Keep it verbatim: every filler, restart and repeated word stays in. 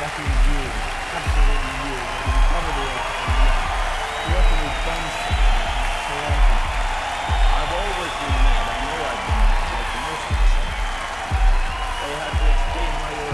absolutely you, absolutely you. You cover the earth from that. You have to be done for a long time. I've always been mad. I know I've been mad, like most of the summer. They had to explain why you're